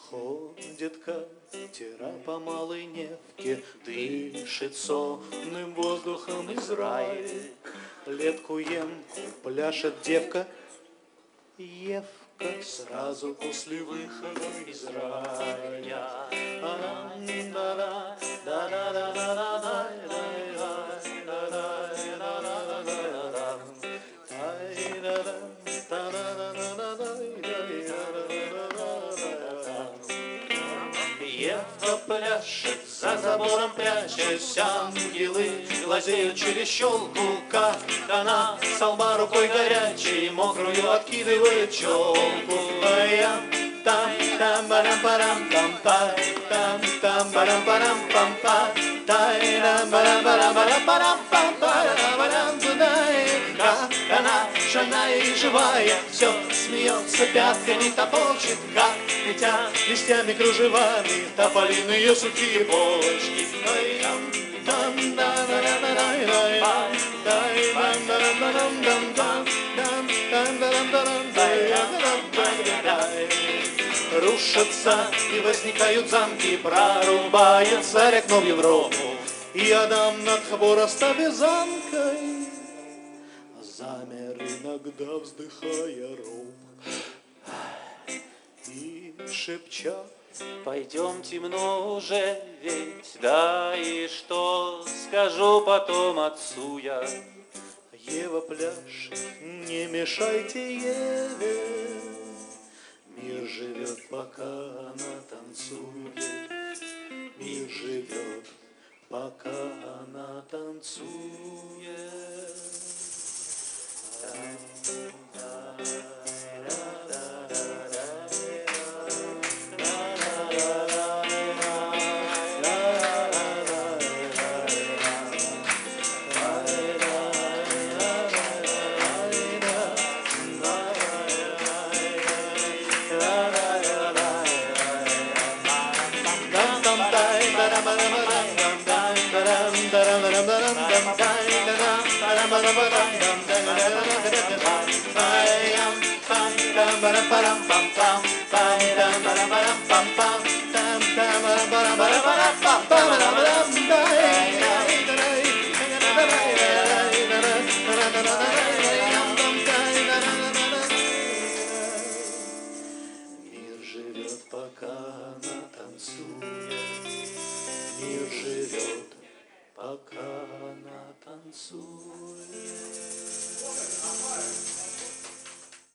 Ходит катера по малой Невке, дышит сонным воздухом Израиль. Летку-емку пляшет девка, Евка сразу после выхода из рая. Евка пляшет, за забором прячась, ангелы глазеют через щелку, как она со лба рукой горячей мокрую откидывает челку. Там там барам барам там там там барам барам пам пам тай там барам барам барам барам пам барам как она шальная и живая, все смеется, пятками топочет, как летят листьями кружевами тополиные сухие почки. Там да да да да да да дай там да да да да. Рушатся и возникают замки, прорубается окно в Европу, и Адам над хворостовязанкой замер, иногда вздыхая роб и шепча: пойдем, темно уже ведь, да и что скажу потом отцу я. Ева пляшет, не мешайте Еве, мир живет, пока она танцует. Мир живет, пока она танцует. Мир живет, пока она танцует. Мир живет, пока она танцует.